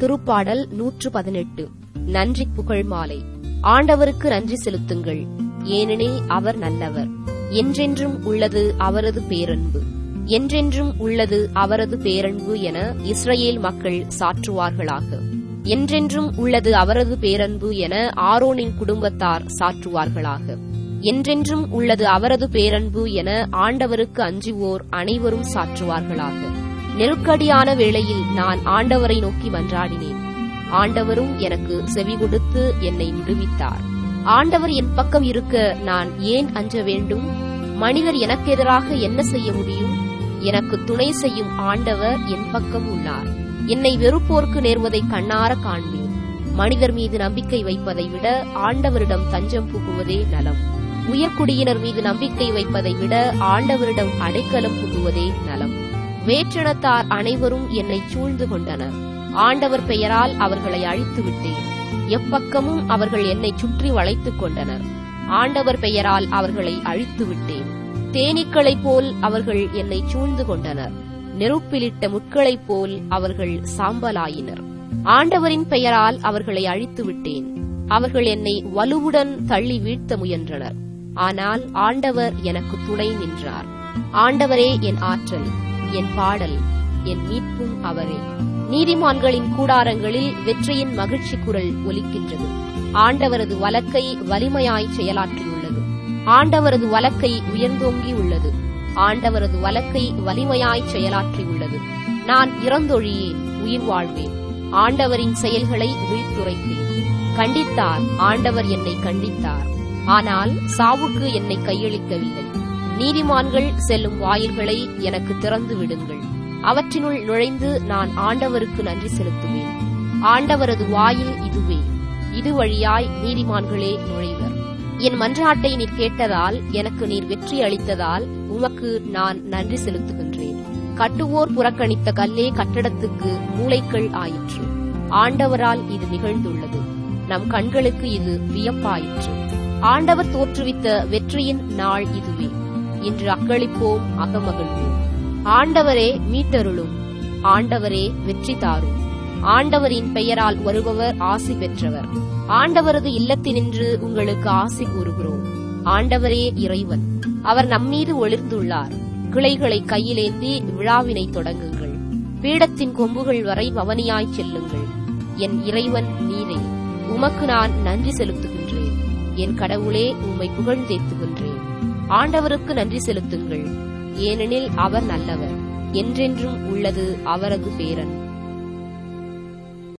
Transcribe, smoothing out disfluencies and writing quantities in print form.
திருப்பாடல் 118. நன்றி புகழ் மாலை. ஆண்டவருக்கு நன்றி செலுத்துங்கள், ஏனெனில் அவர் நல்லவர். என்றென்றும் உள்ளது அவரது பேரன்பு. என்றென்றும் உள்ளது அவரது பேரன்பு என இஸ்ரவேல் மக்கள் சாற்றுவார்களாக. என்றென்றும் உள்ளது அவரது பேரன்பு என ஆரோனின் குடும்பத்தார் சாற்றுவார்களாக. என்றென்றும் உள்ளது அவரது பேரன்பு என ஆண்டவருக்கு அஞ்சுவோர் அனைவரும் சாற்றுவார்களாக. நெருக்கடியான வேளையில் நான் ஆண்டவரை நோக்கி மன்றாடினேன். ஆண்டவரும் எனக்கு செவி கொடுத்து என்னை விடுவித்தார். ஆண்டவர் என் பக்கம் இருக்க நான் ஏன் அஞ்ச வேண்டும்? மனிதர் எனக்கு எதிராக என்ன செய்ய முடியும்? எனக்கு துணை செய்யும் ஆண்டவர் என் பக்கம் உள்ளார். என்னை வெறுப்போர்க்கு நேர்வதை கண்ணார காண்பேன். மனிதர் மீது நம்பிக்கை வைப்பதை விட ஆண்டவரிடம் தஞ்சம் புகுவதே நலம். உயர்குடியினர் மீது நம்பிக்கை வைப்பதை விட ஆண்டவரிடம் அடைக்கலம் புகுவதே நலம். வேற்றினத்தார் அனைவரும் என்னை சூழ்ந்து கொண்டனர். ஆண்டவர் பெயரால் அவர்களை அழித்து விட்டேன். எப்பக்கமும் அவர்கள் என்னை சுற்றி வளைத்துக் கொண்டனர். ஆண்டவர் பெயரால் அவர்களை அழித்து விட்டேன். தேனீக்களைப் போல் அவர்கள் என்னை சூழ்ந்து கொண்டனர். நெருப்பிலிட்ட முட்களைப் போல் அவர்கள் சாம்பலாயினர். ஆண்டவரின் பெயரால் அவர்களை அழித்து விட்டேன். அவர்கள் என்னை வலுவுடன் தள்ளி வீழ்த்த முயன்றனர். ஆனால் ஆண்டவர் எனக்கு துணை நின்றார். ஆண்டவரே என் ஆற்றல், என் பாடல், என் மீட்பும் அவரே. நீதிமான்களின் கூடாரங்களில் வெற்றியின் மகிழ்ச்சி குரல் ஒலிக்கின்றது. ஆண்டவரது வலக்கை வலிமையாய் செயலாற்றியுள்ளது. ஆண்டவரது வலக்கை உயர்ந்தோங்கி உள்ளது. ஆண்டவரது வலக்கை வலிமையாய் செயலாற்றியுள்ளது. நான் இறந்தொழியேன், உயிர் வாழ்வேன். ஆண்டவரின் செயல்களை விழித்துரைப்பேன். கண்டித்தார், ஆண்டவர் என்னை கண்டித்தார். ஆனால் சாவுக்கு என்னை கையளிக்கவில்லை. நீதிமான்கள் செல்லும் வாயில்களை எனக்கு திறந்து விடுங்கள். அவற்றினுள் நுழைந்து நான் ஆண்டவருக்கு நன்றி செலுத்துவேன். ஆண்டவரது வாயில் இதுவே. இது வழியாய் நீதிமான்களே நுழைவர். என் மன்றாட்டை நீர் கேட்டதால், எனக்கு நீர் வெற்றி அளித்ததால் உமக்கு நான் நன்றி செலுத்துகின்றேன். கட்டுவோர் புறக்கணித்த கல்லே கட்டடத்துக்கு மூலைக்கல் ஆயிற்று. ஆண்டவரால் இது நிகழ்ந்துள்ளது. நம் கண்களுக்கு இது வியப்பாயிற்று. ஆண்டவர் தோற்றுவித்த வெற்றியின் நாள் இதுவே. இன்று அக்களிப்போம், அகமகிழ்வோம். ஆண்டவரே மீட்டருளும். ஆண்டவரே வெற்றி தாரும். ஆண்டவரின் பெயரால் வருபவர் ஆசி பெற்றவர். ஆண்டவரது இல்லத்தினின்று உங்களுக்கு ஆசி கூறுகிறோம். ஆண்டவரே இறைவன். அவர் நம்மீது ஒளிர்ந்துள்ளார். கிளைகளை கையிலேந்தி விழாவினை தொடங்குங்கள். பீடத்தின் கொம்புகள் வரை பவனியாய் செல்லுங்கள். என் இறைவன் நீரே. உமக்கு நான் நன்றி செலுத்துகின்றேன். என் கடவுளே, உம்மை புகழ்ந்தேத்துகின்றேன். ஆண்டவருக்கு நன்றி செலுத்துங்கள், ஏனெனில் அவர் நல்லவர். என்றென்றும் உள்ளது அவரது பேரன்பு.